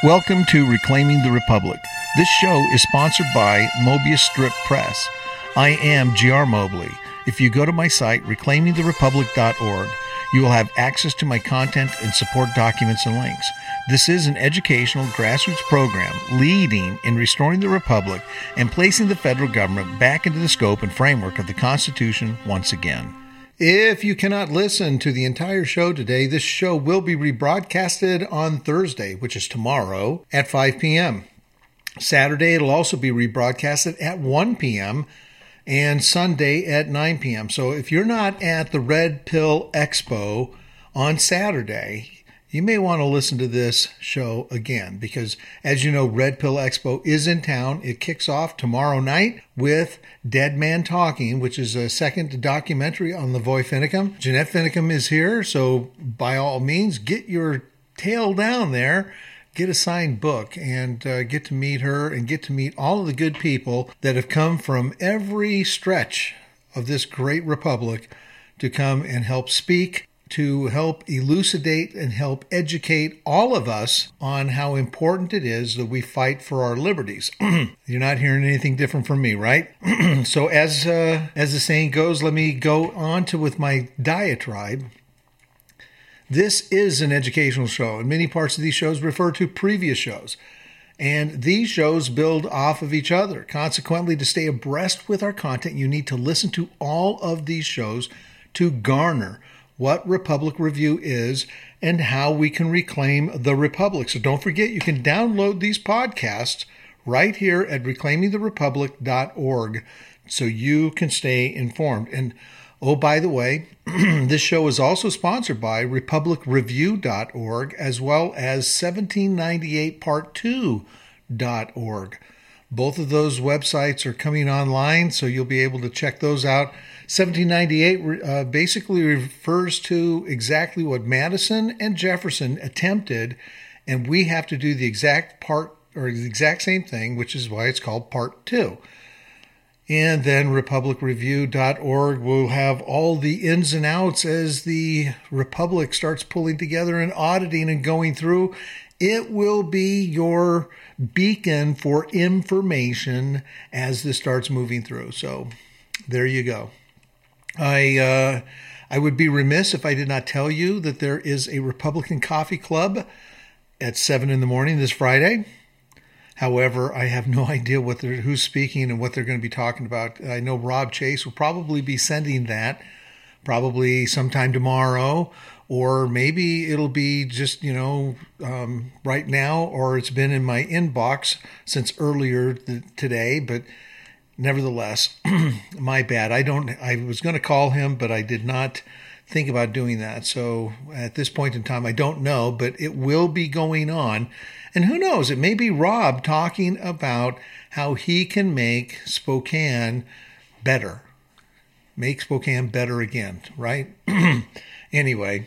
Welcome to Reclaiming the Republic. This show is sponsored by Mobius Strip Press. I am G.R. Mobley. If you go to my site, reclaimingtherepublic.org, you will have access to my content and support documents and links. This is an educational grassroots program leading in restoring the Republic and placing the federal government back into the scope and framework of the Constitution once again. If you cannot listen to the entire show today, this show will be rebroadcasted on Thursday, which is tomorrow, at 5 p.m. Saturday, it'll also be rebroadcasted at 1 p.m. and Sunday at 9 p.m. So if you're not at the Red Pill Expo on Saturday, you may want to listen to this show again because, as you know, Red Pill Expo is in town. It kicks off tomorrow night with Dead Man Talking, which is a second documentary on Lavoy Finicum. Jeanette Finicum is here, so by all means, get your tail down there, get a signed book, and get to meet her and get to meet all of the good people that have come from every stretch of this great republic to come and help speak, to help elucidate and help educate all of us on how important it is that we fight for our liberties. You're not hearing anything different from me, right? So as the saying goes, let me go on with my diatribe. This is an educational show, and many parts of these shows refer to previous shows. And these shows build off of each other. Consequently, to stay abreast with our content, you need to listen to all of these shows to garner what Republic Review is and how we can reclaim the Republic. So don't forget, you can download these podcasts right here at reclaimingtherepublic.org so you can stay informed. And oh, by the way, this show is also sponsored by republicreview.org as well as 1798part2.org. Both of those websites are coming online, so you'll be able to check those out. 1798 basically refers to exactly what Madison and Jefferson attempted, and we have to do the exact same thing, which is why it's called Part 2. And then republicreview.org will have all the ins and outs as the Republic starts pulling together and auditing and going through. It will be your beacon for information as this starts moving through. So there you go. I would be remiss if I did not tell you that there is a Republican Coffee Club at 7 in the morning this Friday. However, I have no idea who's speaking and what they're going to be talking about. I know Rob Chase will probably be sending that probably sometime tomorrow, or maybe it'll be just, right now, or it's been in my inbox since earlier today, but nevertheless, my bad. I was going to call him, but I did not think about doing that. So at this point in time, I don't know, but it will be going on. And who knows, it may be Rob talking about how he can make Spokane better. Make Spokane better again, right? Anyway,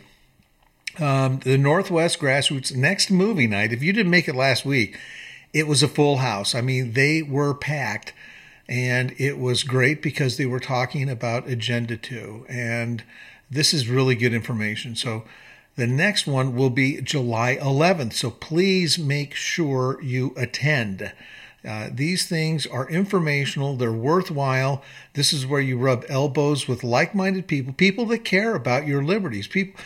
the Northwest Grassroots next movie night, if you didn't make it last week, it was a full house. I mean, they were packed. And it was great because they were talking about Agenda 2. And this is really good information. So the next one will be July 11th. So please make sure you attend. These things are informational. They're worthwhile. This is where you rub elbows with like-minded people that care about your liberties. People,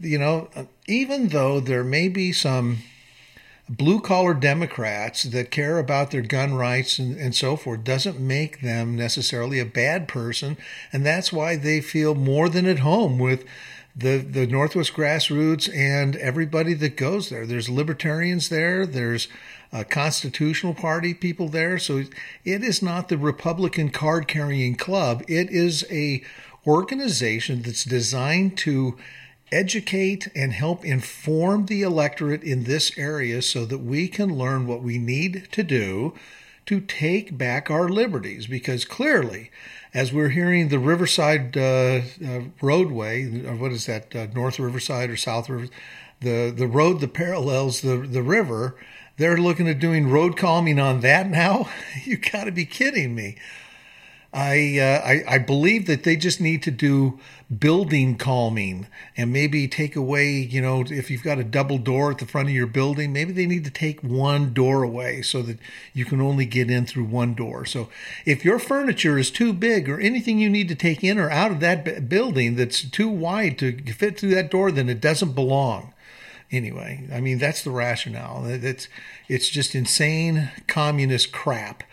even though there may be some blue-collar Democrats that care about their gun rights and so forth, doesn't make them necessarily a bad person. And that's why they feel more than at home with the Northwest Grassroots and everybody that goes there. There's libertarians there. There's Constitutional Party people there. So it is not the Republican card-carrying club. It is a organization that's designed to educate and help inform the electorate in this area so that we can learn what we need to do to take back our liberties. Because clearly, as we're hearing the Riverside roadway, or what is that, North Riverside or South River, the road that parallels the river, they're looking at doing road calming on that now? You got to be kidding me. I believe that they just need to do building calming and maybe take away, if you've got a double door at the front of your building, maybe they need to take one door away so that you can only get in through one door. So if your furniture is too big or anything you need to take in or out of that building that's too wide to fit through that door, then it doesn't belong. Anyway, I mean, that's the rationale. It's just insane communist crap.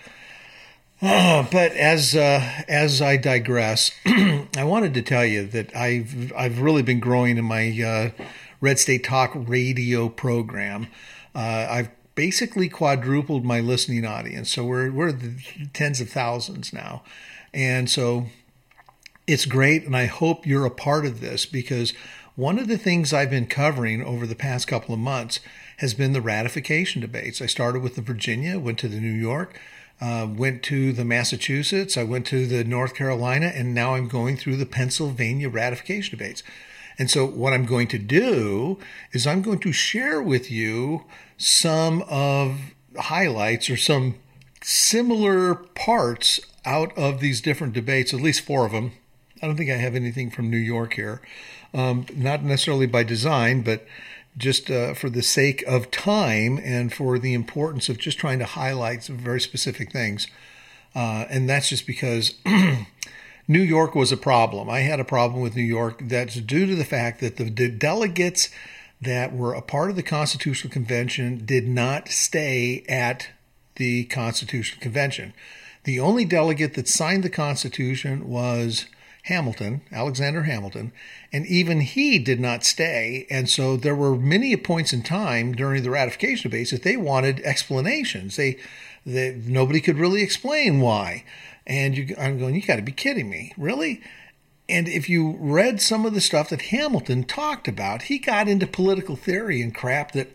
But as I digress, I wanted to tell you that I've really been growing in my Red State Talk radio program. I've basically quadrupled my listening audience, so we're the tens of thousands now, and so it's great. And I hope you're a part of this, because one of the things I've been covering over the past couple of months has been the ratification debates. I started with the Virginia, went to the New York. Went to the Massachusetts, I went to the North Carolina, and now I'm going through the Pennsylvania ratification debates. And so what I'm going to do is I'm going to share with you some of the highlights or some similar parts out of these different debates, at least 4 of them. I don't think I have anything from New York here, not necessarily by design, but just for the sake of time and for the importance of just trying to highlight some very specific things. And that's just because New York was a problem. I had a problem with New York that's due to the fact that the delegates that were a part of the Constitutional Convention did not stay at the Constitutional Convention. The only delegate that signed the Constitution was Hamilton, Alexander Hamilton, and even he did not stay. And so there were many points in time during the ratification debates that they wanted explanations. Nobody could really explain why. And I'm going, you got to be kidding me, really? And if you read some of the stuff that Hamilton talked about, he got into political theory and crap that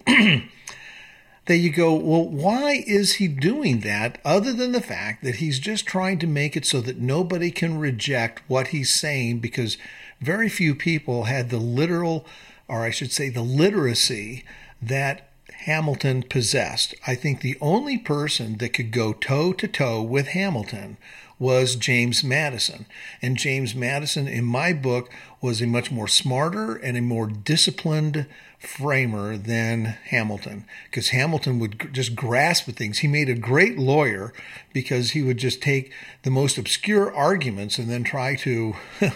that you go, well, why is he doing that other than the fact that he's just trying to make it so that nobody can reject what he's saying, because very few people had the literal, or I should say the literacy that Hamilton possessed. I think the only person that could go toe-to-toe with Hamilton was James Madison. And James Madison, in my book, was a much more smarter and a more disciplined framer than Hamilton, because Hamilton would just grasp at things. He made a great lawyer because he would just take the most obscure arguments and then try to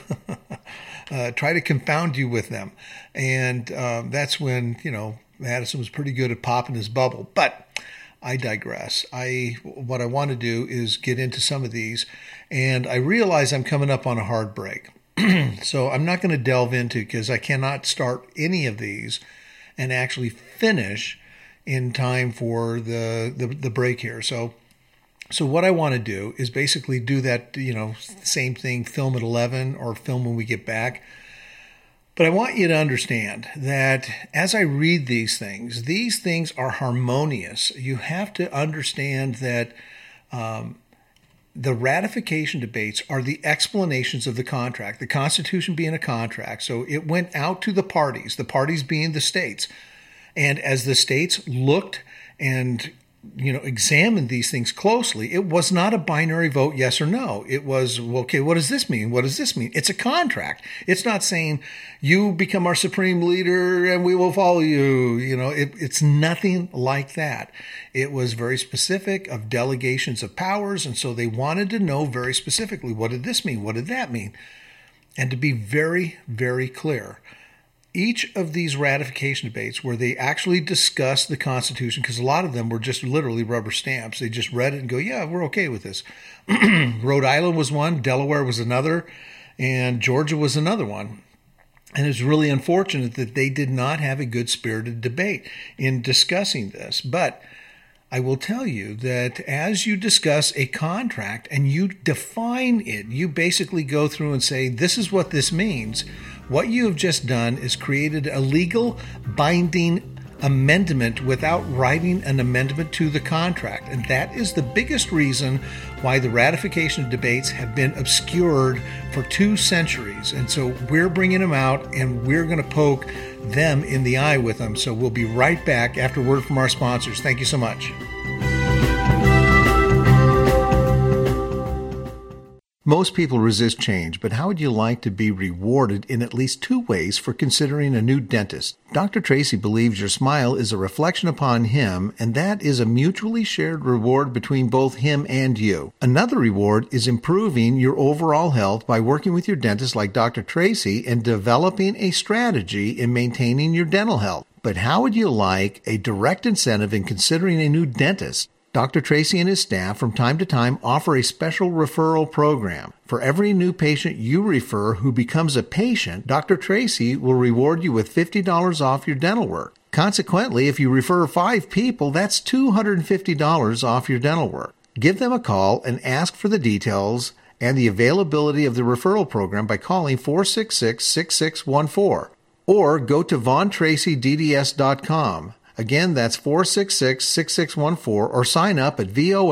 confound you with them. And that's when, Madison was pretty good at popping his bubble. But I digress. What I want to do is get into some of these, and I realize I'm coming up on a hard break. So I'm not going to delve into, because I cannot start any of these and actually finish in time for the break here. So what I want to do is basically do that, same thing, film at 11 or film when we get back. But I want you to understand that as I read these things are harmonious. You have to understand that the ratification debates are the explanations of the contract, the Constitution being a contract. So it went out to the parties being the states. And as the states looked and examined these things closely, it was not a binary vote, yes or no. It was, well, okay, what does this mean? What does this mean? It's a contract. It's not saying you become our supreme leader and we will follow you. It's nothing like that. It was very specific of delegations of powers. And so they wanted to know very specifically, what did this mean? What did that mean? And to be very, very clear, each of these ratification debates where they actually discussed the Constitution, because a lot of them were just literally rubber stamps. They just read it and go, yeah, we're okay with this. Rhode Island was one, Delaware was another, and Georgia was another one. And it's really unfortunate that they did not have a good spirited debate in discussing this. But I will tell you that as you discuss a contract and you define it, you basically go through and say, this is what this means. What you have just done is created a legal binding amendment without writing an amendment to the contract. And that is the biggest reason why the ratification debates have been obscured for 2 centuries. And so we're bringing them out and we're going to poke them in the eye with them. So we'll be right back after word from our sponsors. Thank you so much. Most people resist change, but how would you like to be rewarded in at least 2 ways for considering a new dentist? Dr. Tracy believes your smile is a reflection upon him, and that is a mutually shared reward between both him and you. Another reward is improving your overall health by working with your dentist like Dr. Tracy and developing a strategy in maintaining your dental health. But how would you like a direct incentive in considering a new dentist? Dr. Tracy and his staff from time to time offer a special referral program. For every new patient you refer who becomes a patient, Dr. Tracy will reward you with $50 off your dental work. Consequently, if you refer 5 people, that's $250 off your dental work. Give them a call and ask for the details and the availability of the referral program by calling 466-6614 or go to VonTracyDDS.com. Again, that's 466-6614 or sign up at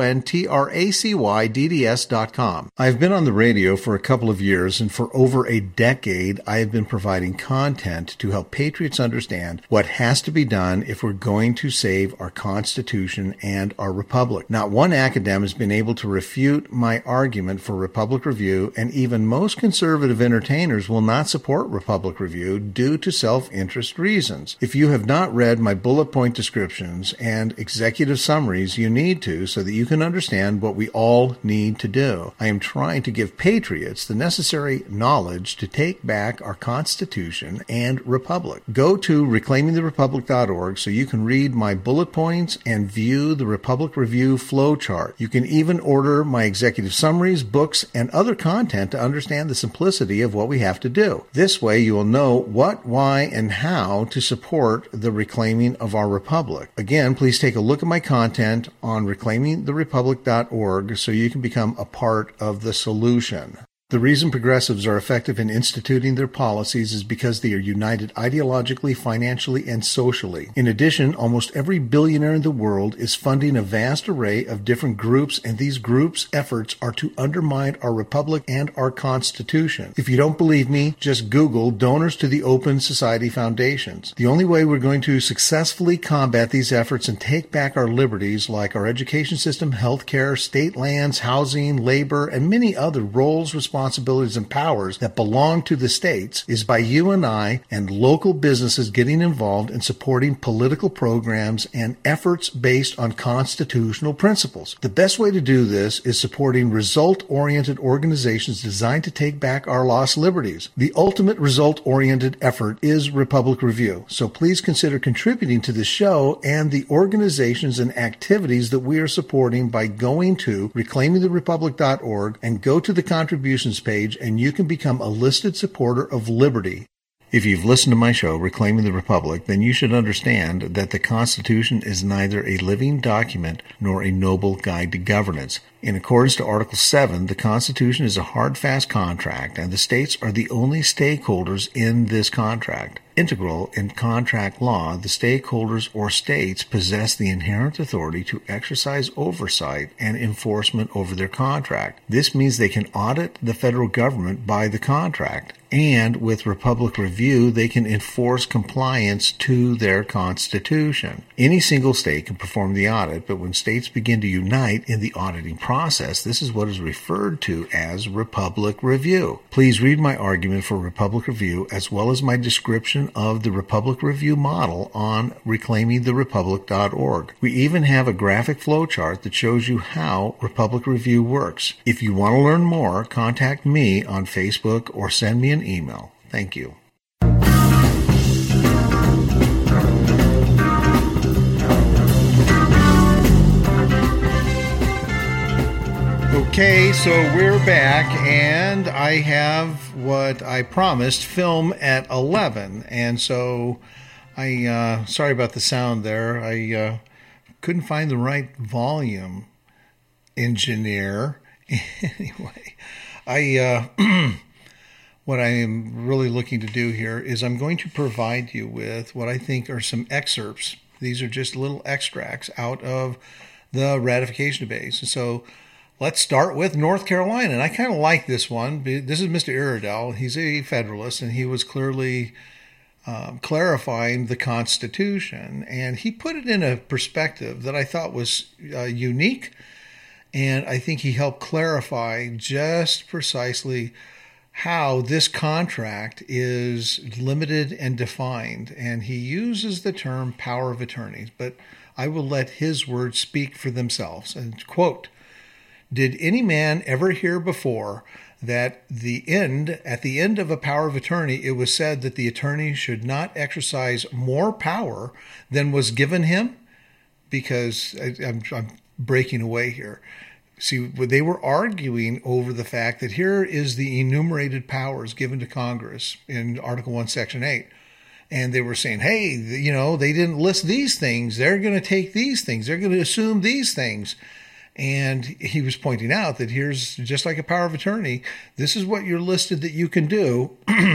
VonTracyDDS.com. I've been on the radio for a couple of years, and for over a decade, I have been providing content to help patriots understand what has to be done if we're going to save our Constitution and our Republic. Not one academic has been able to refute my argument for Republic Review, and even most conservative entertainers will not support Republic Review due to self-interest reasons. If you have not read my bullet point descriptions and executive summaries, you need to, so that you can understand what we all need to do. I am trying to give patriots the necessary knowledge to take back our Constitution and Republic. Go to reclaimingtherepublic.org so you can read my bullet points and view the Republic Review flowchart. You can even order my executive summaries, books, and other content to understand the simplicity of what we have to do. This way you will know what, why, and how to support the reclaiming of our Republic. Again, please take a look at my content on reclaimingtherepublic.org so you can become a part of the solution. The reason progressives are effective in instituting their policies is because they are united ideologically, financially, and socially. In addition, almost every billionaire in the world is funding a vast array of different groups, and these groups' efforts are to undermine our republic and our Constitution. If you don't believe me, just Google donors to the Open Society Foundations. The only way we're going to successfully combat these efforts and take back our liberties, like our education system, healthcare, state lands, housing, labor, and many other roles, responsibilities, and powers that belong to the states, is by you and I and local businesses getting involved in supporting political programs and efforts based on constitutional principles. The best way to do this is supporting result-oriented organizations designed to take back our lost liberties. The ultimate result-oriented effort is Republic Review, so please consider contributing to the show and the organizations and activities that we are supporting by going to reclaimingtherepublic.org and go to the contributions page, and you can become a listed supporter of liberty. If you've listened to my show, Reclaiming the Republic, then you should understand that the Constitution is neither a living document nor a noble guide to governance. In accordance to Article 7, the Constitution is a hard, fast contract, and the states are the only stakeholders in this contract. Integral in contract law, the stakeholders or states possess the inherent authority to exercise oversight and enforcement over their contract. This means they can audit the federal government by the contract, and with Republic Review, they can enforce compliance to their Constitution. Any single state can perform the audit, but when states begin to unite in the auditing process, this is what is referred to as Republic Review. Please read my argument for Republic Review as well as my description of the Republic Review model on reclaimingtherepublic.org. We even have a graphic flowchart that shows you how Republic Review works. If you want to learn more, contact me on Facebook or send me an email. Thank you. Okay, so we're back, and I have what I promised, film at 11, and so I, sorry about the sound there, I couldn't find the right volume engineer. Anyway, what I am really looking to do here is I'm going to provide you with what I think are some excerpts. These are just little extracts out of the ratification debates, and so let's start with North Carolina, and I kind of like this one. This is Mr. Iredell. He's a Federalist, and he was clearly clarifying the Constitution, and he put it in a perspective that I thought was unique And I think he helped clarify just precisely how this contract is limited and defined. And he uses the term power of attorney, but I will let his words speak for themselves. And quote, "Did any man ever hear before that at the end of a power of attorney, it was said that the attorney should not exercise more power than was given him?" Because I'm breaking away here. See, they were arguing over the fact that here is the enumerated powers given to Congress in Article 1, Section 8. And they were saying, hey, they didn't list these things. They're going to take these things. They're going to assume these things. And he was pointing out that here's just like a power of attorney. This is what you're listed that you can do.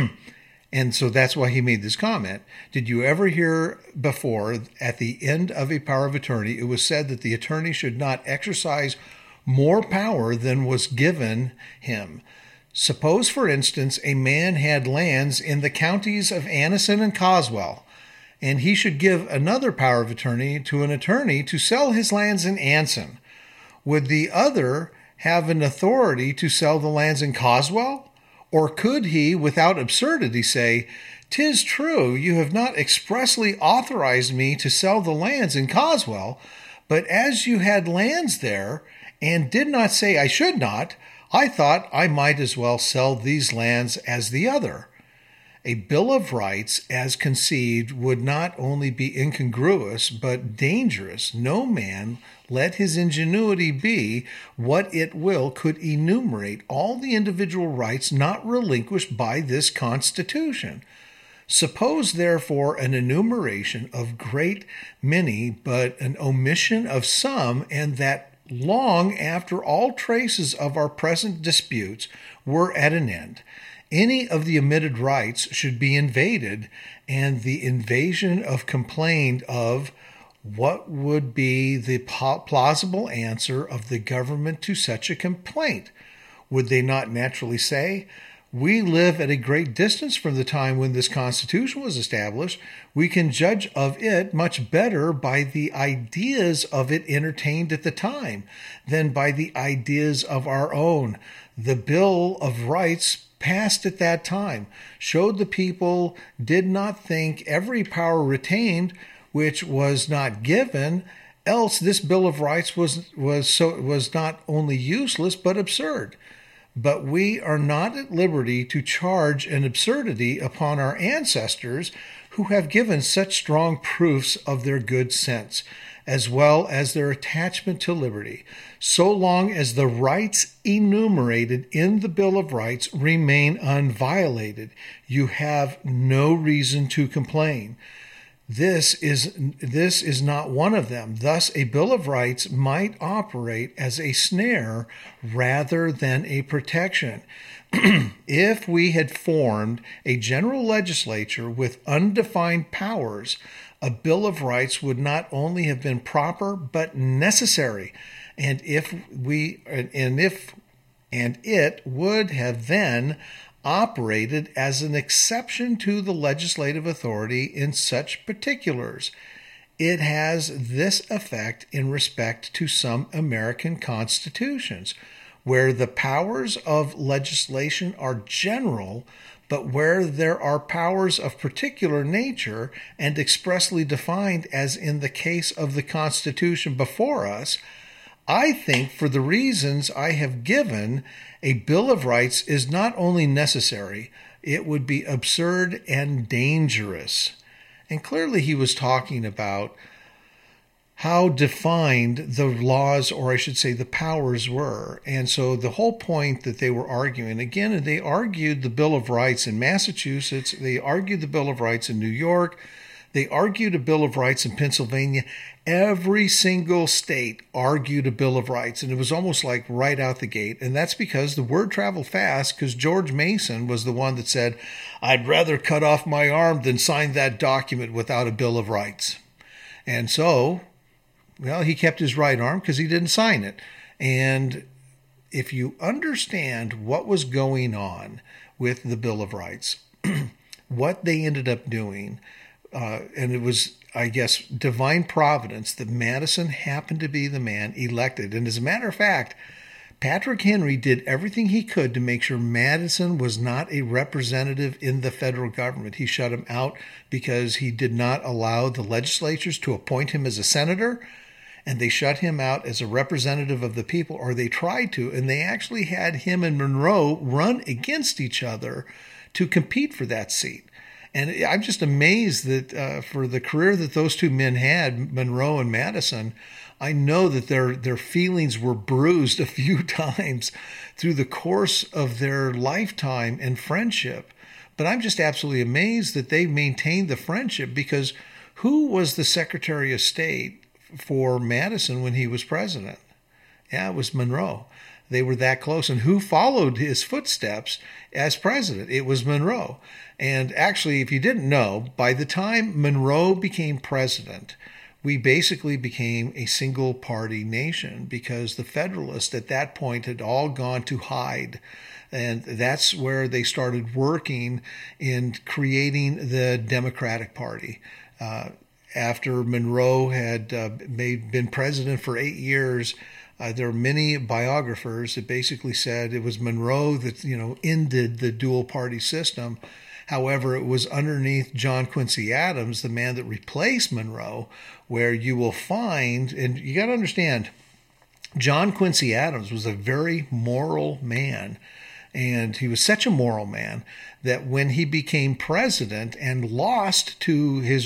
And so that's why he made this comment. Did you ever hear before at the end of a power of attorney, it was said that the attorney should not exercise more power than was given him? Suppose, for instance, a man had lands in the counties of Anniston and Coswell, and he should give another power of attorney to an attorney to sell his lands in Anson. Would the other have an authority to sell the lands in Coswell? Or could he, without absurdity, say, "'Tis true, you have not expressly authorized me to sell the lands in Coswell, but as you had lands there, and did not say I should not, I thought I might as well sell these lands as the other." A Bill of Rights, as conceived, would not only be incongruous, but dangerous. No man, let his ingenuity be what it will, could enumerate all the individual rights not relinquished by this Constitution. Suppose, therefore, an enumeration of great many, but an omission of some, and that long after all traces of our present disputes were at an end, any of the omitted rights should be invaded, and the invasion of complained of, what would be the plausible answer of the government to such a complaint? Would they not naturally say, "We live at a great distance from the time when this Constitution was established. We can judge of it much better by the ideas of it entertained at the time than by the ideas of our own. The Bill of Rights passed at that time showed the people did not think every power retained which was not given, else this Bill of Rights was not only useless but absurd. But we are not at liberty to charge an absurdity upon our ancestors who have given such strong proofs of their good sense, as well as their attachment to liberty, so long as the rights enumerated in the Bill of Rights remain unviolated. You have no reason to complain. This is not one of them. Thus, a Bill of Rights might operate as a snare rather than a protection. If we had formed a general legislature with undefined powers, a Bill of Rights would not only have been proper but necessary, and it would have then operated as an exception to the legislative authority in such particulars. It has this effect in respect to some American constitutions, where the powers of legislation are general, but where there are powers of particular nature and expressly defined, as in the case of the Constitution before us. I think, for the reasons I have given, a Bill of Rights is not only necessary, it would be absurd and dangerous. And clearly he was talking about how defined the laws, or I should say the powers, were. And so the whole point that they were arguing, again, they argued the Bill of Rights in Massachusetts, they argued the Bill of Rights in New York, they argued a Bill of Rights in Pennsylvania. Every single state argued a Bill of Rights, and it was almost like right out the gate. And that's because the word traveled fast, because George Mason was the one that said, "I'd rather cut off my arm than sign that document without a Bill of Rights." And so, well, he kept his right arm because he didn't sign it. And if you understand what was going on with the Bill of Rights, what they ended up doing, and it was, I guess, divine providence that Madison happened to be the man elected. And as a matter of fact, Patrick Henry did everything he could to make sure Madison was not a representative in the federal government. He shut him out because he did not allow the legislatures to appoint him as a senator, and they shut him out as a representative of the people, or they tried to, and they actually had him and Monroe run against each other to compete for that seat. And I'm just amazed that for the career that those two men had, Monroe and Madison, I know that their feelings were bruised a few times through the course of their lifetime and friendship. But I'm just absolutely amazed that they maintained the friendship, because who was the Secretary of State for Madison when he was president? Yeah, it was Monroe. They were that close. And who followed his footsteps as president? It was Monroe. And actually, if you didn't know, by the time Monroe became president, we basically became a single party nation, because the Federalists at that point had all gone to hide. And that's where they started working in creating the Democratic Party. After Monroe had been president for 8 years, there are many biographers that basically said it was Monroe that, ended the dual party system. However, it was underneath John Quincy Adams, the man that replaced Monroe, where you will find, and you got to understand, John Quincy Adams was a very moral man. And he was such a moral man that when he became president and lost to his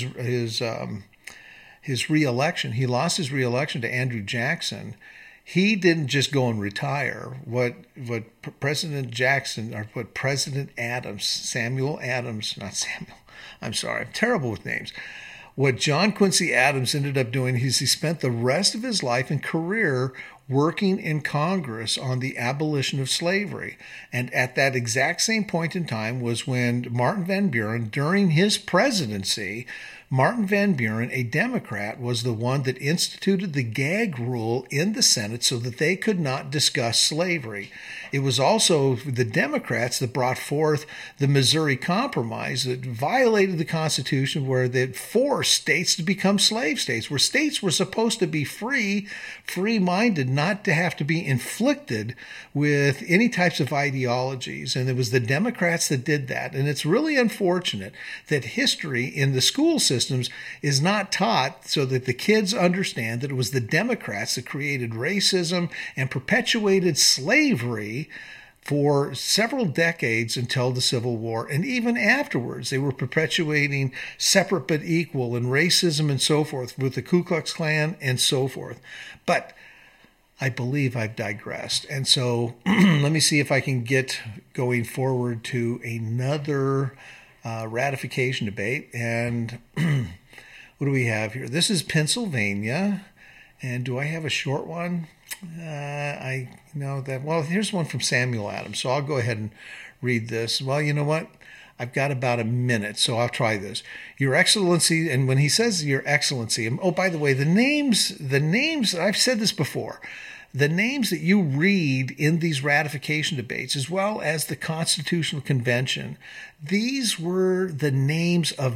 reelection, he lost his reelection to Andrew Jackson. He didn't just go and retire. What President Jackson, or what President Adams, Samuel Adams, not Samuel, I'm sorry, I'm terrible with names. What John Quincy Adams ended up doing is he spent the rest of his life and career working in Congress on the abolition of slavery. And at that exact same point in time was when Martin Van Buren, during his presidency, Martin Van Buren, a Democrat, was the one that instituted the gag rule in the Senate so that they could not discuss slavery. It was also the Democrats that brought forth the Missouri Compromise that violated the Constitution, where they forced states to become slave states, where states were supposed to be free-minded, not to have to be inflicted with any types of ideologies. And it was the Democrats that did that. And it's really unfortunate that history in the school systems is not taught so that the kids understand that it was the Democrats that created racism and perpetuated slavery for several decades until the Civil War. And even afterwards, they were perpetuating separate but equal and racism and so forth with the Ku Klux Klan and so forth. But I believe I've digressed. And so let me see if I can get going forward to another ratification debate. And what do we have here? This is Pennsylvania. And do I have a short one? I know that. Well, here's one from Samuel Adams. So I'll go ahead and read this. Well, you know what? I've got about a minute, so I'll try this. Your Excellency, and when he says Your Excellency, oh, by the way, the names, I've said this before, the names that you read in these ratification debates, as well as the Constitutional Convention, these were the names of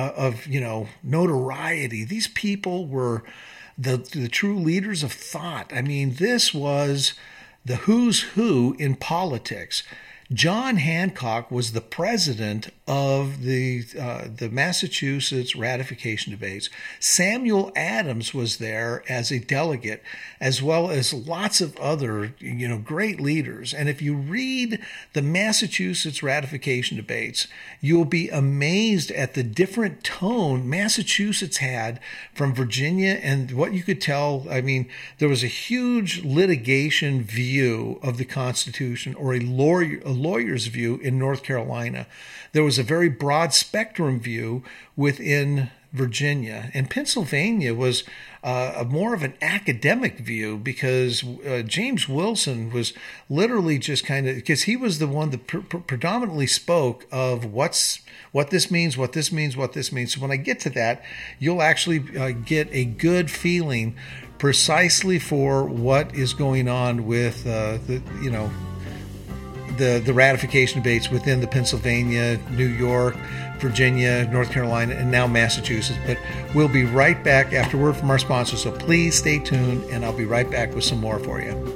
notoriety. These people were the true leaders of thought. I mean, this was the who's who in politics. John Hancock was the president of the Massachusetts ratification debates. Samuel Adams was there as a delegate, as well as lots of other, great leaders. And if you read the Massachusetts ratification debates, you'll be amazed at the different tone Massachusetts had from Virginia and what you could tell. I mean, there was a huge litigation view of the Constitution, or a lawyer's view in North Carolina. There was a very broad spectrum view within Virginia. And Pennsylvania was more of an academic view, because James Wilson was literally just because he was the one that predominantly spoke of what this means. So when I get to that, you'll actually get a good feeling precisely for what is going on with the ratification debates within the Pennsylvania, New York, Virginia, North Carolina, and now Massachusetts. But we'll be right back after word from our sponsors, so please stay tuned, and I'll be right back with some more for you.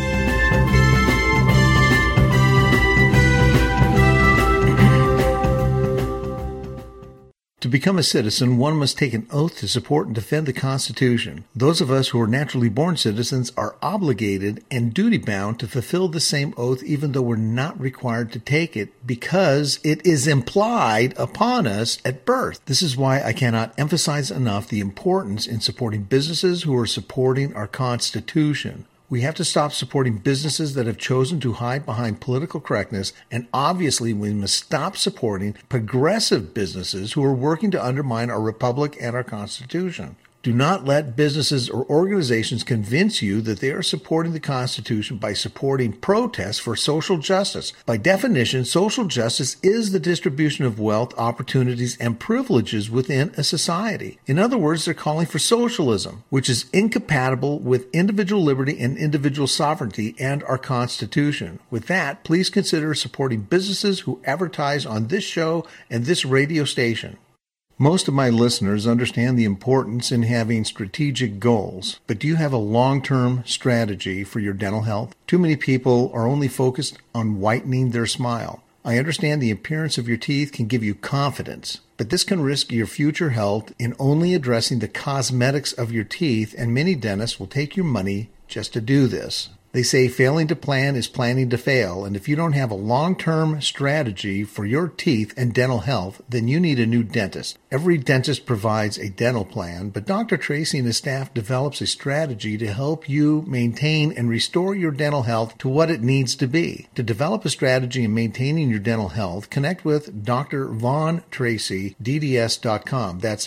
To become a citizen, one must take an oath to support and defend the Constitution. Those of us who are naturally born citizens are obligated and duty-bound to fulfill the same oath even though we're not required to take it because it is implied upon us at birth. This is why I cannot emphasize enough the importance in supporting businesses who are supporting our Constitution. We have to stop supporting businesses that have chosen to hide behind political correctness, and obviously we must stop supporting progressive businesses who are working to undermine our republic and our Constitution. Do not let businesses or organizations convince you that they are supporting the Constitution by supporting protests for social justice. By definition, social justice is the distribution of wealth, opportunities, and privileges within a society. In other words, they're calling for socialism, which is incompatible with individual liberty and individual sovereignty and our Constitution. With that, please consider supporting businesses who advertise on this show and this radio station. Most of my listeners understand the importance in having strategic goals, but do you have a long-term strategy for your dental health? Too many people are only focused on whitening their smile. I understand the appearance of your teeth can give you confidence, but this can risk your future health in only addressing the cosmetics of your teeth, and many dentists will take your money just to do this. They say failing to plan is planning to fail, and if you don't have a long-term strategy for your teeth and dental health, then you need a new dentist. Every dentist provides a dental plan, but Dr. Tracy and his staff develops a strategy to help you maintain and restore your dental health to what it needs to be. To develop a strategy in maintaining your dental health, connect with Dr. Von Tracy, DDS.com. That's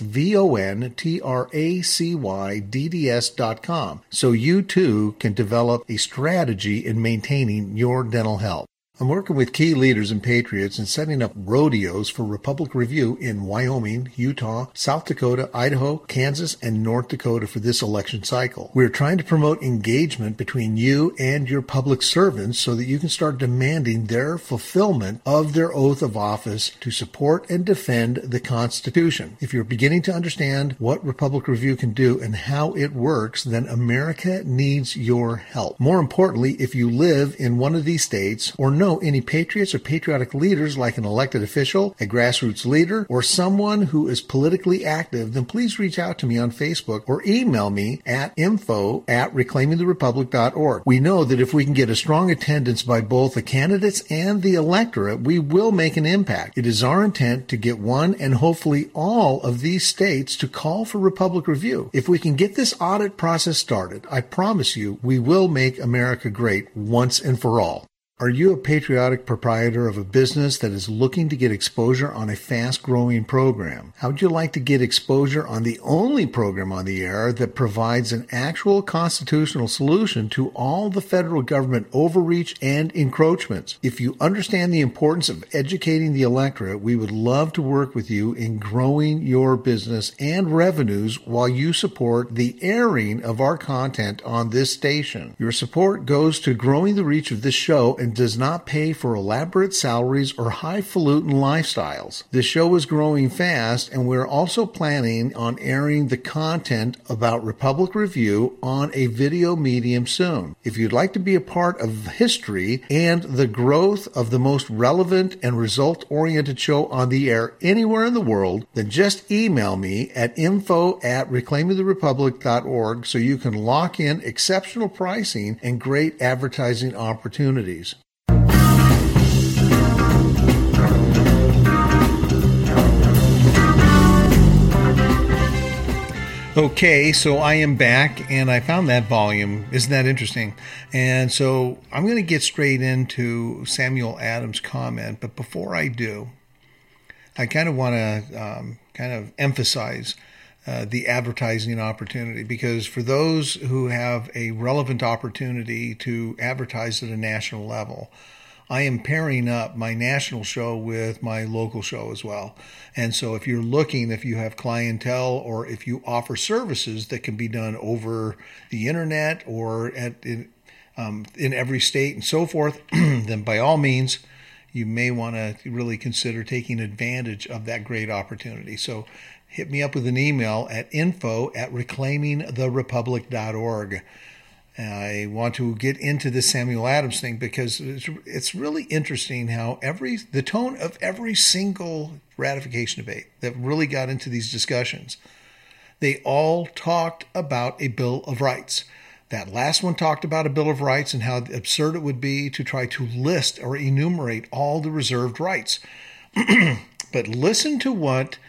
VONTRACY, DDS.com. So you too can develop a strategy in maintaining your dental health. I'm working with key leaders and patriots in setting up rodeos for Republic Review in Wyoming, Utah, South Dakota, Idaho, Kansas, and North Dakota for this election cycle. We're trying to promote engagement between you and your public servants so that you can start demanding their fulfillment of their oath of office to support and defend the Constitution. If you're beginning to understand what Republic Review can do and how it works, then America needs your help. More importantly, if you live in one of these states or know any patriots or patriotic leaders like an elected official, a grassroots leader, or someone who is politically active, then please reach out to me on Facebook or email me at info@reclaimingtherepublic.org. We know that if we can get a strong attendance by both the candidates and the electorate, we will make an impact. It is our intent to get one and hopefully all of these states to call for Republic Review. If we can get this audit process started, I promise you we will make America great once and for all. Are you a patriotic proprietor of a business that is looking to get exposure on a fast-growing program? How would you like to get exposure on the only program on the air that provides an actual constitutional solution to all the federal government overreach and encroachments? If you understand the importance of educating the electorate, we would love to work with you in growing your business and revenues while you support the airing of our content on this station. Your support goes to growing the reach of this show and does not pay for elaborate salaries or highfalutin lifestyles. The show is growing fast, and we're also planning on airing the content about Republic Review on a video medium soon. If you'd like to be a part of history and the growth of the most relevant and result-oriented show on the air anywhere in the world, then just email me at info@reclaimingtherepublic.org so you can lock in exceptional pricing and great advertising opportunities. Okay, so I am back, and I found that volume. Isn't that interesting? And so I'm going to get straight into Samuel Adams' comment, but before I do, I kind of want to emphasize the advertising opportunity, because for those who have a relevant opportunity to advertise at a national level, I am pairing up my national show with my local show as well. And so if you're looking, if you have clientele or if you offer services that can be done over the internet or in every state and so forth, then by all means, you may want to really consider taking advantage of that great opportunity. So hit me up with an email at info@reclaimingtherepublic.org. I want to get into this Samuel Adams thing because it's really interesting how the tone of every single ratification debate that really got into these discussions, they all talked about a Bill of Rights. That last one talked about a Bill of Rights and how absurd it would be to try to list or enumerate all the reserved rights. But listen to what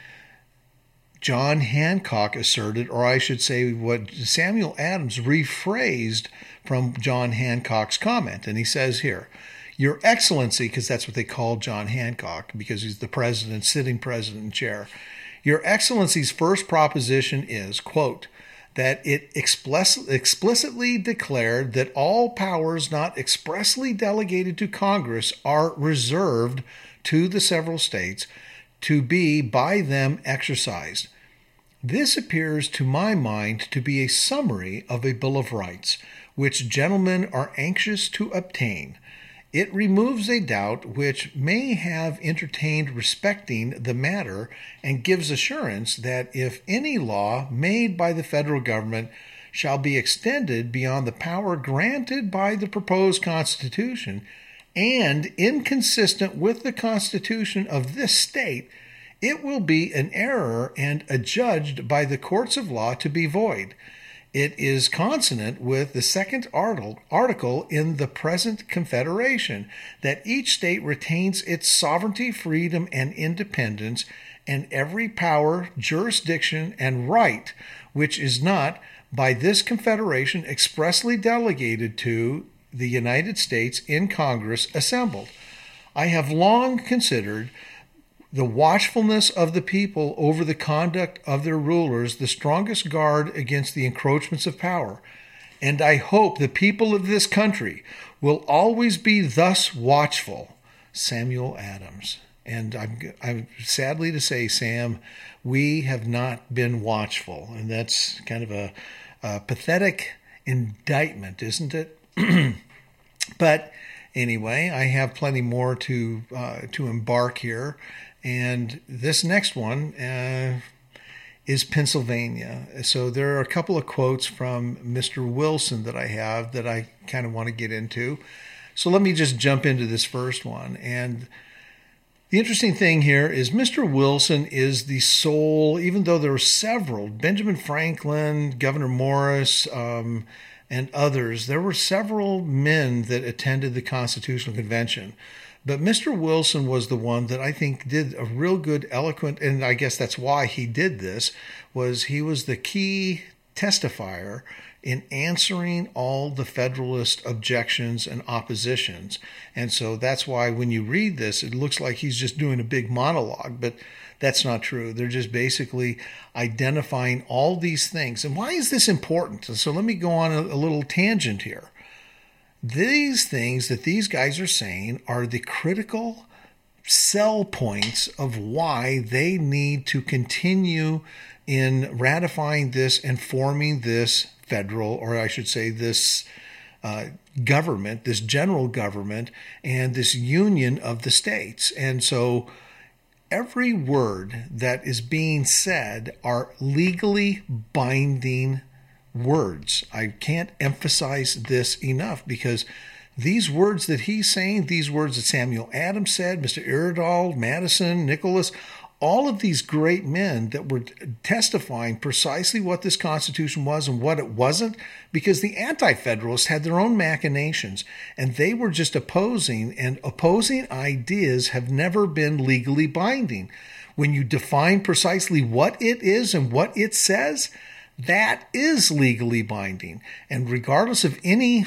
John Hancock asserted, or I should say what Samuel Adams rephrased from John Hancock's comment. And he says here, Your Excellency, because that's what they call John Hancock, because he's the president, sitting president and chair. Your Excellency's first proposition is, quote, that it explicitly declared that all powers not expressly delegated to Congress are reserved to the several states to be by them exercised. This appears to my mind to be a summary of a Bill of Rights, which gentlemen are anxious to obtain. It removes a doubt which may have entertained respecting the matter and gives assurance that if any law made by the federal government shall be extended beyond the power granted by the proposed Constitution and inconsistent with the Constitution of this state, it will be an error and adjudged by the courts of law to be void. It is consonant with the second article in the present Confederation that each state retains its sovereignty, freedom, and independence, and every power, jurisdiction, and right which is not by this Confederation expressly delegated to the United States in Congress assembled. I have long considered the watchfulness of the people over the conduct of their rulers the strongest guard against the encroachments of power, and I hope the people of this country will always be thus watchful. Samuel Adams. And I'm sadly to say, Sam, we have not been watchful, and that's kind of a pathetic indictment, isn't it? But anyway, I have plenty more to embark here. And this next one is Pennsylvania. So there are a couple of quotes from Mr. Wilson that I have that I kind of want to get into. So let me just jump into this first one. And the interesting thing here is Mr. Wilson is the sole, even though there were several, Benjamin Franklin, Governor Morris, and others, there were several men that attended the Constitutional Convention. But Mr. Wilson was the one that I think did a real good, eloquent, and I guess that's why he did this, was he was the key testifier in answering all the Federalist objections and oppositions. And so that's why when you read this, it looks like he's just doing a big monologue, but that's not true. They're just basically identifying all these things. And why is this important? So let me go on a little tangent here. These things that these guys are saying are the critical sell points of why they need to continue in ratifying this and forming this federal, or I should say this government, this general government, and this union of the states. And so every word that is being said are legally binding words. I can't emphasize this enough because these words that he's saying, these words that Samuel Adams said, Mr. Iredell, Madison, Nicholas, all of these great men that were testifying precisely what this Constitution was and what it wasn't, because the Anti-Federalists had their own machinations, and they were just opposing, and opposing ideas have never been legally binding. When you define precisely what it is and what it says, that is legally binding. And regardless of any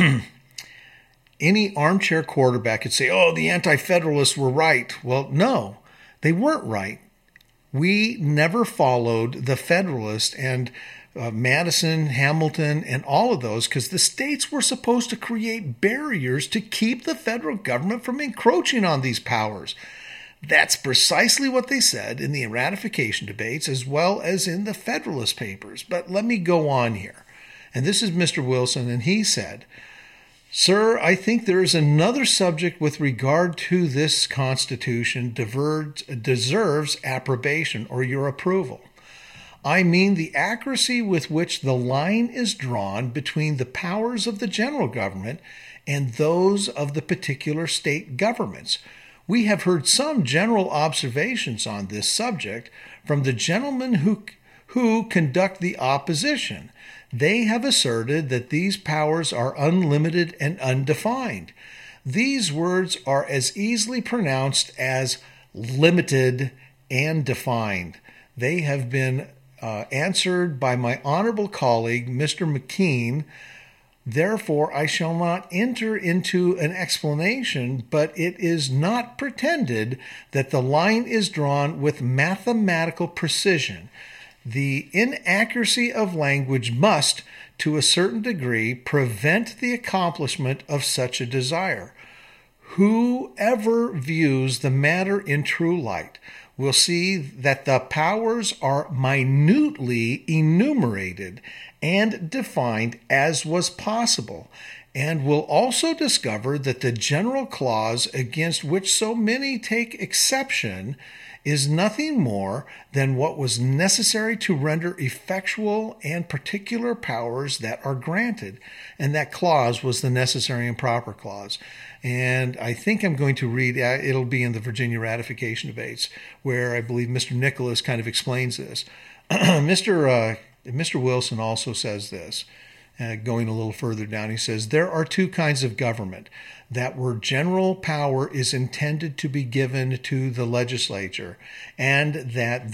armchair quarterback could say, oh, the Anti-Federalists were right. Well, no, they weren't right. We never followed the Federalists and Madison, Hamilton, and all of those, because the states were supposed to create barriers to keep the federal government from encroaching on these powers. That's precisely what they said in the ratification debates as well as in the Federalist Papers. But let me go on here. And this is Mr. Wilson, and he said, Sir, I think there is another subject with regard to this Constitution deserves approbation or your approval. I mean the accuracy with which the line is drawn between the powers of the general government and those of the particular state governments. We have heard some general observations on this subject from the gentlemen who conduct the opposition. They have asserted that these powers are unlimited and undefined. These words are as easily pronounced as limited and defined. They have been answered by my honorable colleague, Mr. McKean. Therefore, I shall not enter into an explanation, but it is not pretended that the line is drawn with mathematical precision. The inaccuracy of language must, to a certain degree, prevent the accomplishment of such a desire. Whoever views the matter in true light will see that the powers are minutely enumerated and defined as was possible, and will also discover that the general clause against which so many take exception is nothing more than what was necessary to render effectual and particular powers that are granted. And that clause was the necessary and proper clause. And I think I'm going to read, it'll be in the Virginia ratification debates, where I believe Mr. Nicholas kind of explains this. Mr. Wilson also says this, going a little further down. He says, there are two kinds of government. That where general power is intended to be given to the legislature, and that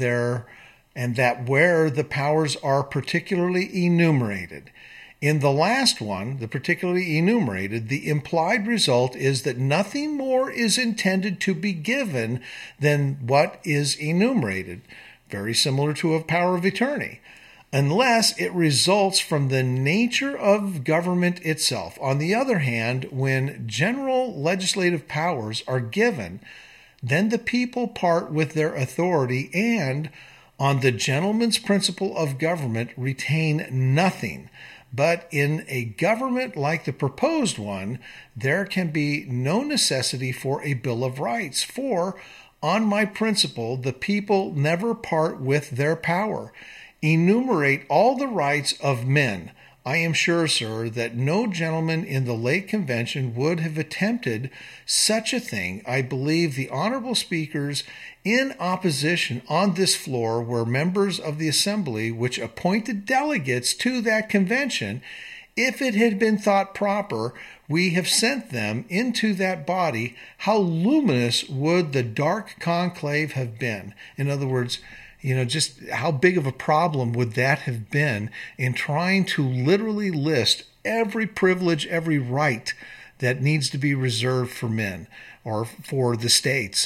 where the powers are particularly enumerated. In the last one, the particularly enumerated, the implied result is that nothing more is intended to be given than what is enumerated, very similar to a power of attorney, unless it results from the nature of government itself. On the other hand, when general legislative powers are given, then the people part with their authority and, on the gentleman's principle of government, retain nothing. But in a government like the proposed one, there can be no necessity for a Bill of Rights, for, on my principle, the people never part with their power. Enumerate all the rights of men. I am sure, sir, that no gentleman in the late convention would have attempted such a thing. I believe the honorable speakers in opposition on this floor were members of the assembly which appointed delegates to that convention. If it had been thought proper, we have sent them into that body. How luminous would the dark conclave have been? In other words, just how big of a problem would that have been in trying to literally list every privilege, every right that needs to be reserved for men or for the states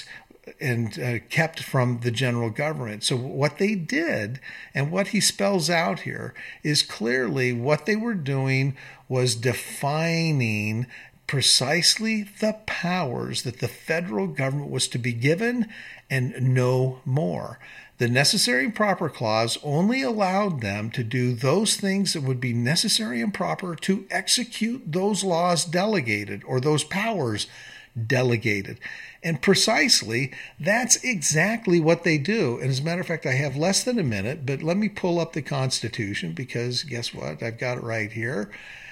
and kept from the general government. So what they did and what he spells out here is clearly what they were doing was defining precisely the powers that the federal government was to be given and no more. The necessary and proper clause only allowed them to do those things that would be necessary and proper to execute those laws delegated or those powers delegated. And precisely, that's exactly what they do. And as a matter of fact, I have less than a minute, but let me pull up the Constitution because guess what? I've got it right here.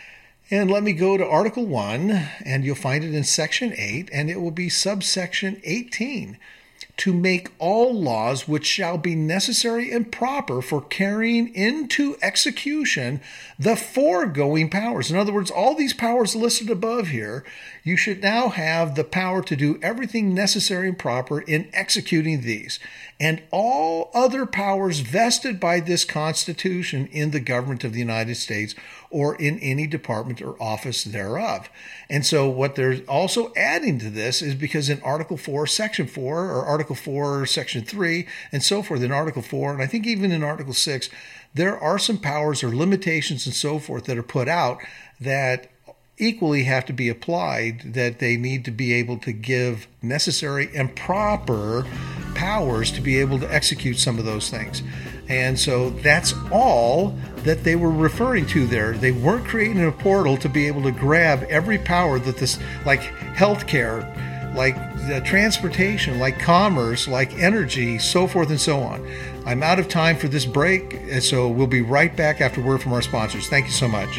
And let me go to Article 1, and you'll find it in Section 8, and it will be subsection 18. To make all laws which shall be necessary and proper for carrying into execution the foregoing powers. In other words, all these powers listed above here, you should now have the power to do everything necessary and proper in executing these, and all other powers vested by this Constitution in the government of the United States or in any department or office thereof. And so what they're also adding to this is because in Article 4, Section 4, or Article 4, Section 3, and so forth, in Article 4, and I think even in Article 6, there are some powers or limitations and so forth that are put out that equally have to be applied, that they need to be able to give necessary and proper powers to be able to execute some of those things. And so that's all that they were referring to there. They weren't creating a portal to be able to grab every power that this, like healthcare, like transportation, like commerce, like energy, so forth and so on. I'm out of time for this break, and so we'll be right back after word from our sponsors. Thank you so much.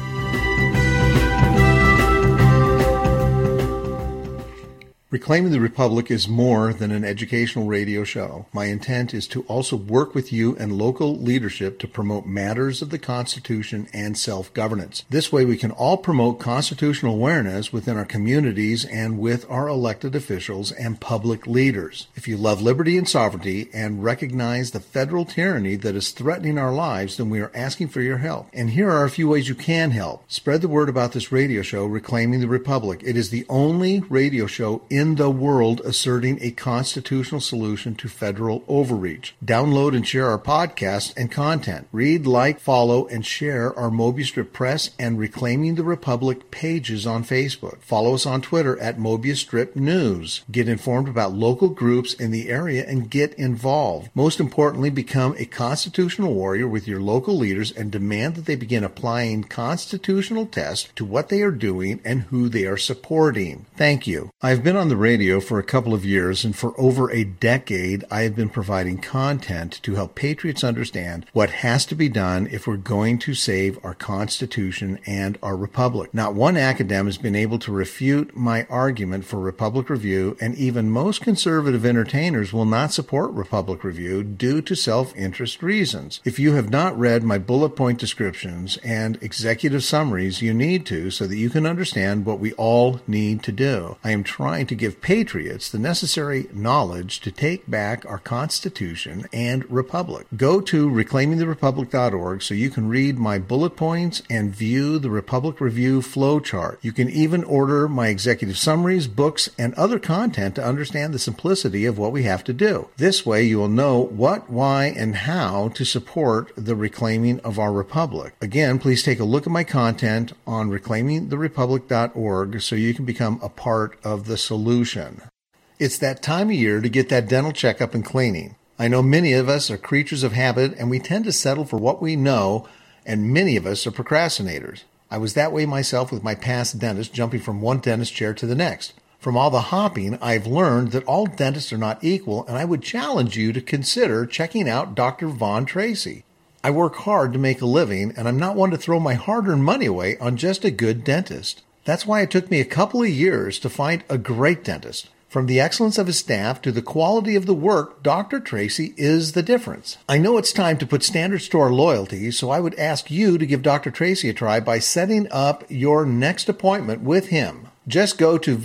Reclaiming the Republic is more than an educational radio show. My intent is to also work with you and local leadership to promote matters of the Constitution and self-governance. This way we can all promote constitutional awareness within our communities and with our elected officials and public leaders. If you love liberty and sovereignty and recognize the federal tyranny that is threatening our lives, then we are asking for your help. And here are a few ways you can help. Spread the word about this radio show, Reclaiming the Republic. It is the only radio show in the world asserting a constitutional solution to federal overreach. Download and share our podcast and content. Read, like, follow, and share our Mobius Strip Press and Reclaiming the Republic pages on Facebook. Follow us on Twitter at Mobius Strip News. Get informed about local groups in the area and get involved. Most importantly, become a constitutional warrior with your local leaders and demand that they begin applying constitutional tests to what they are doing and who they are supporting. Thank you. I've been on the radio for a couple of years, and for over a decade, I have been providing content to help patriots understand what has to be done if we're going to save our Constitution and our Republic. Not one academic has been able to refute my argument for Republic Review, and even most conservative entertainers will not support Republic Review due to self-interest reasons. If you have not read my bullet point descriptions and executive summaries, you need to, so that you can understand what we all need to do. I am trying to give patriots the necessary knowledge to take back our Constitution and Republic. Go to reclaimingtherepublic.org so you can read my bullet points and view the Republic Review flowchart. You can even order my executive summaries, books, and other content to understand the simplicity of what we have to do. This way you will know what, why, and how to support the reclaiming of our Republic. Again, please take a look at my content on reclaimingtherepublic.org so you can become a part of the solution. It's that time of year to get that dental checkup and cleaning. I know many of us are creatures of habit, and we tend to settle for what we know, and many of us are procrastinators. I was that way myself with my past dentist, jumping from one dentist chair to the next. From all the hopping, I've learned that all dentists are not equal, and I would challenge you to consider checking out Dr. Von Tracy. I work hard to make a living, and I'm not one to throw my hard-earned money away on just a good dentist. That's why it took me a couple of years to find a great dentist. From the excellence of his staff to the quality of the work, Dr. Tracy is the difference. I know it's time to put standards to our loyalty, so I would ask you to give Dr. Tracy a try by setting up your next appointment with him. Just go to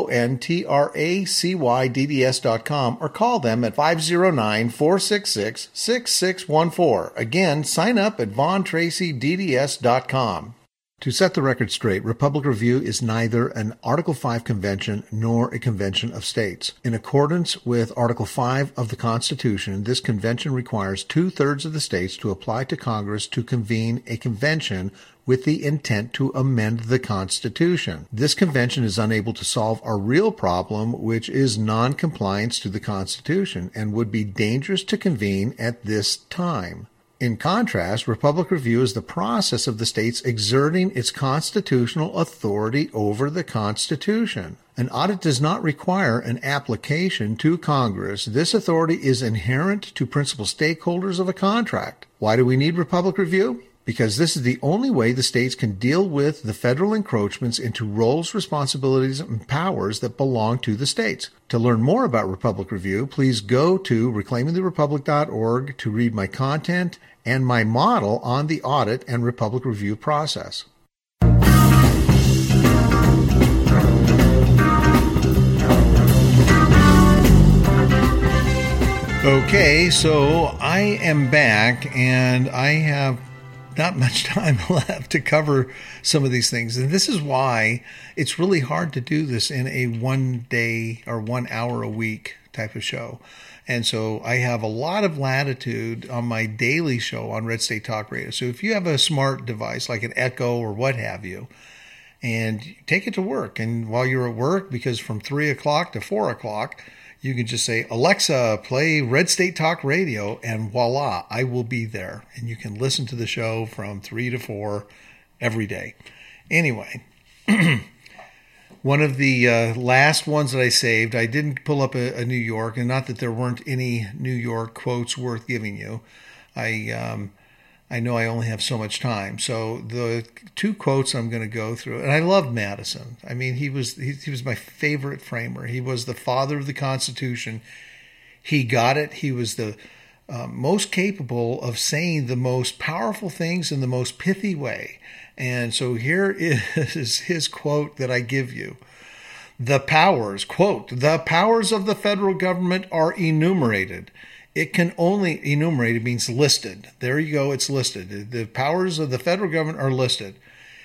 VONTRACYDDS.com or call them at 509-466-6614. Again, sign up at VonTracyDDS.com. To set the record straight, Republic Review is neither an Article 5 convention nor a convention of states. In accordance with Article 5 of the Constitution, this convention requires 2/3 of the states to apply to Congress to convene a convention with the intent to amend the Constitution. This convention is unable to solve our real problem, which is non-compliance to the Constitution, and would be dangerous to convene at this time. In contrast, Republic Review is the process of the states exerting its constitutional authority over the Constitution. An audit does not require an application to Congress. This authority is inherent to principal stakeholders of a contract. Why do we need Republic Review? Because this is the only way the states can deal with the federal encroachments into roles, responsibilities, and powers that belong to the states. To learn more about Republic Review, please go to reclaimingtherepublic.org to read my content and my model on the audit and Republic Review process. Okay, so I am back, and I have not much time left to cover some of these things. And this is why it's really hard to do this in a 1 day or 1 hour a week type of show. And so I have a lot of latitude on my daily show on Red State Talk Radio. So if you have a smart device like an Echo or what have you, and take it to work, and while you're at work, because from 3 o'clock to 4 o'clock, You can just say, Alexa, play Red State Talk Radio, and voila, I will be there. And you can listen to the show from 3 to 4 every day. Anyway, one of the last ones that I saved, I didn't pull up a New York, and not that there weren't any New York quotes worth giving you. I know I only have so much time. So the two quotes I'm going to go through, and I love Madison. I mean, he was my favorite framer. He was the father of the Constitution. He got it. He was the most capable of saying the most powerful things in the most pithy way. And so here is his quote that I give you. The powers, quote, the powers of the federal government are enumerated. It can only, enumerated means listed. There you go, it's listed. The powers of the federal government are listed.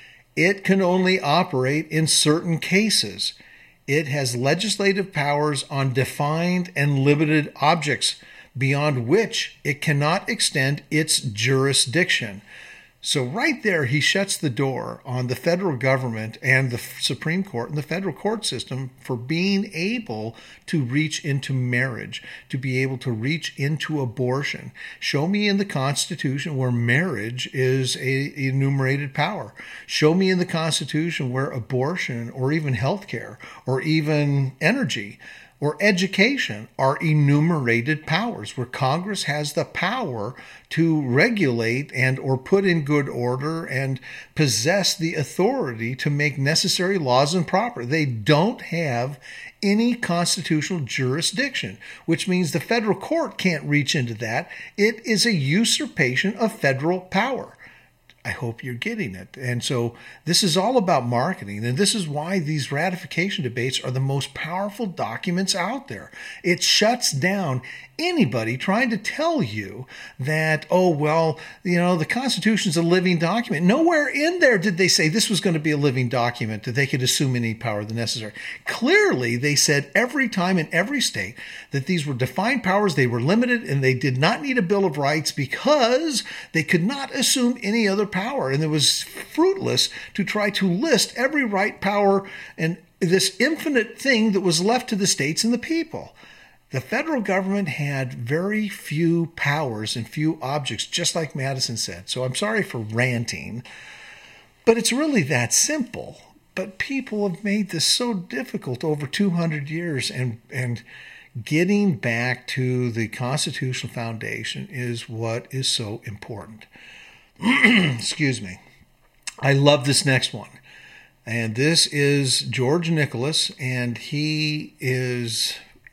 It can only operate in certain cases. It has legislative powers on defined and limited objects, beyond which it cannot extend its jurisdiction. So right there, he shuts the door on the federal government and the Supreme Court and the federal court system for being able to reach into marriage, to be able to reach into abortion. Show me in the Constitution where marriage is a enumerated power. Show me in the Constitution where abortion or even healthcare or even energy or education are enumerated powers, where Congress has the power to regulate and or put in good order and possess the authority to make necessary laws and proper. They don't have any constitutional jurisdiction, which means the federal court can't reach into that. It is a usurpation of federal power. I hope you're getting it. And so this is all about marketing. And this is why these ratification debates are the most powerful documents out there. It shuts down anybody trying to tell you that, oh, well, the Constitution's a living document. Nowhere in there did they say this was going to be a living document, that they could assume any power the necessary. Clearly, they said every time in every state that these were defined powers, they were limited, and they did not need a Bill of Rights because they could not assume any other power. And it was fruitless to try to list every right, power, and this infinite thing that was left to the states and the people. The federal government had very few powers and few objects, just like Madison said. So I'm sorry for ranting, but it's really that simple. But people have made this so difficult over 200 years, and getting back to the constitutional foundation is what is so important. Excuse me. I love this next one. And this is George Nicholas, and he is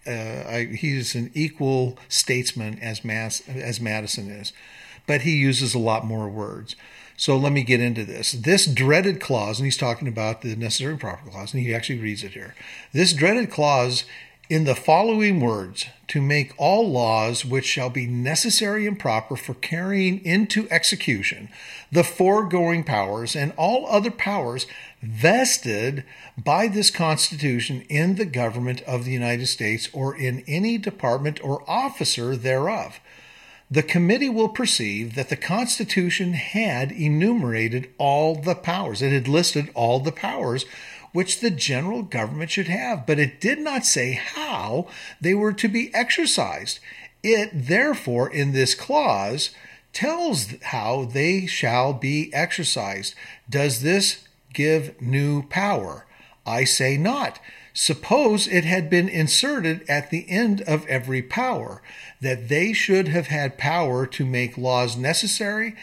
he's an equal statesman as Madison is, but he uses a lot more words. So let me get into this. This dreaded clause, and he's talking about the necessary and proper clause, and he actually reads it here. This dreaded clause in the following words, to make all laws which shall be necessary and proper for carrying into execution the foregoing powers and all other powers vested by this Constitution in the government of the United States or in any department or officer thereof. The committee will perceive that the Constitution had enumerated all the powers. It had listed all the powers which the general government should have, but it did not say how they were to be exercised. It, therefore, in this clause, tells how they shall be exercised. Does this give new power? I say not. Suppose it had been inserted at the end of every power, that they should have had power to make laws necessary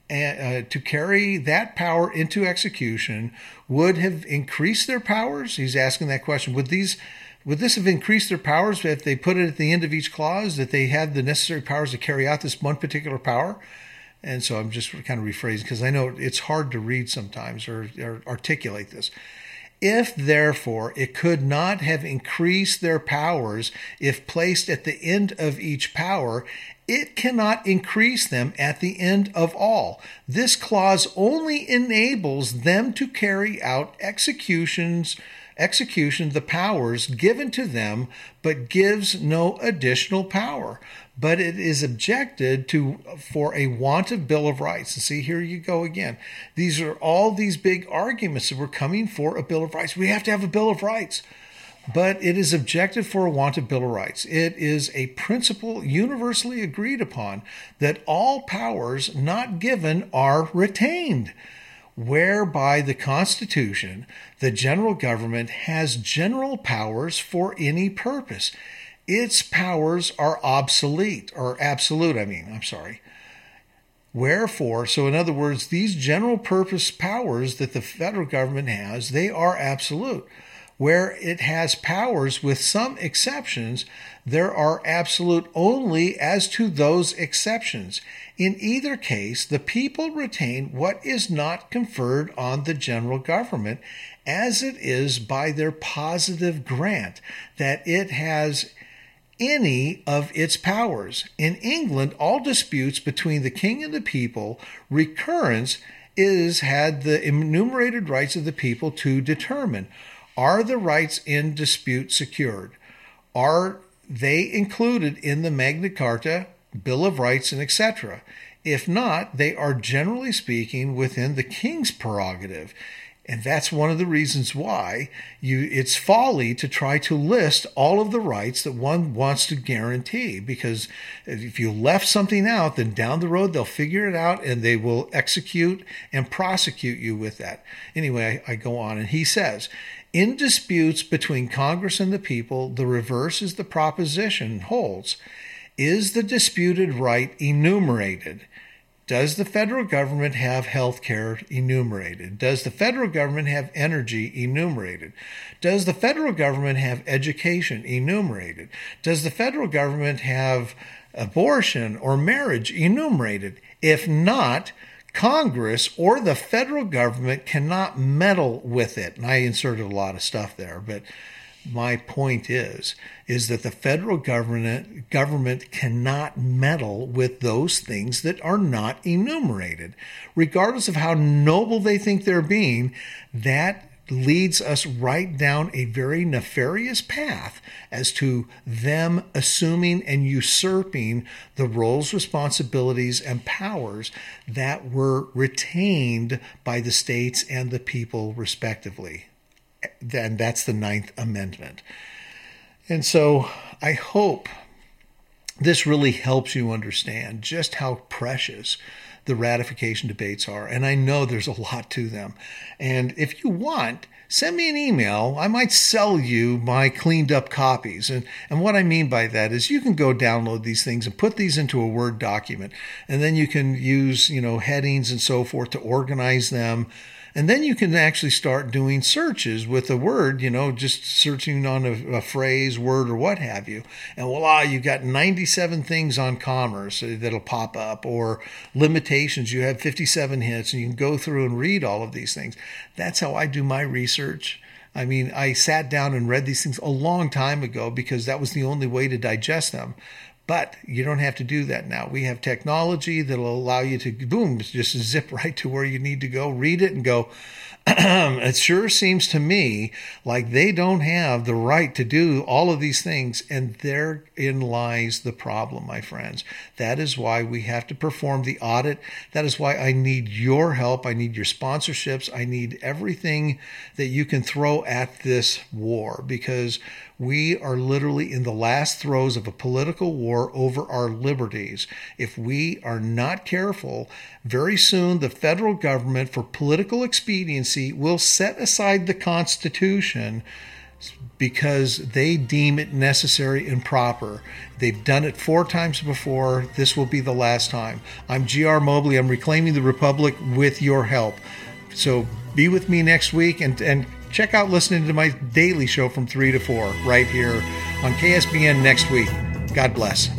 to carry that power into execution, would have increased their powers? He's asking that question. Would this have increased their powers if they put it at the end of each clause, that they had the necessary powers to carry out this one particular power? And so I'm just kind of rephrasing, because I know it's hard to read sometimes or articulate this. If, therefore, it could not have increased their powers if placed at the end of each power, it cannot increase them at the end of all. This clause only enables them to carry out execution the powers given to them, but gives no additional power. But it is objected to for a want of Bill of Rights. And see, here you go again. These are all these big arguments that we're coming for a Bill of Rights. We have to have a Bill of Rights. but it is objected for a want of Bill of Rights. It is a principle universally agreed upon that all powers not given are retained, whereby the Constitution, the general government has general powers for any purpose. Its powers are obsolete, or absolute, Wherefore, so in other words, these general purpose powers that the federal government has, they are absolute. Where it has powers with some exceptions, there are absolute only as to those exceptions. In either case, the people retain what is not conferred on the general government, as it is by their positive grant that it has any of its powers. In England, all disputes between the king and the people, recurrence is had the enumerated rights of the people to determine. Are the rights in dispute secured? Are they included in the Magna Carta, Bill of Rights, and etc.? If not, they are generally speaking within the king's prerogative. And that's one of the reasons why it's folly to try to list all of the rights that one wants to guarantee. Because if you left something out, then down the road they'll figure it out and they will execute and prosecute you with that. Anyway, I go on, and he says, in disputes between Congress and the people, the reverse is the proposition holds. Is the disputed right enumerated? Does the federal government have health care enumerated? Does the federal government have energy enumerated? Does the federal government have education enumerated? Does the federal government have abortion or marriage enumerated? If not, Congress or the federal government cannot meddle with it. And I inserted a lot of stuff there, but my point is that the federal government cannot meddle with those things that are not enumerated. Regardless of how noble they think they're being, that leads us right down a very nefarious path as to them assuming and usurping the roles, responsibilities, and powers that were retained by the states and the people respectively. Then that's the Ninth Amendment. And so I hope this really helps you understand just how precious the ratification debates are. And I know there's a lot to them. And if you want, send me an email. I might sell you my cleaned up copies. And what I mean by that is you can go download these things and put these into a Word document. And then you can use, headings and so forth to organize them. And then you can actually start doing searches with a word, just searching on a phrase, word, or what have you. And voila, you've got 97 things on commerce that'll pop up, or limitations. You have 57 hits, and you can go through and read all of these things. That's how I do my research. I mean, I sat down and read these things a long time ago because that was the only way to digest them. But you don't have to do that now. We have technology that will allow you to, boom, just zip right to where you need to go, read it and go, it sure seems to me like they don't have the right to do all of these things. And therein lies the problem, my friends. That is why we have to perform the audit. That is why I need your help. I need your sponsorships. I need everything that you can throw at this war, because we are literally in the last throes of a political war over our liberties. If we are not careful, very soon the federal government, for political expediency, will set aside the Constitution because they deem it necessary and proper. They've done it 4 times before. This will be the last time. I'm G.R. Mobley. I'm reclaiming the Republic with your help. So be with me next week and check out listening to my daily show from 3 to 4 right here on KSBN next week. God bless.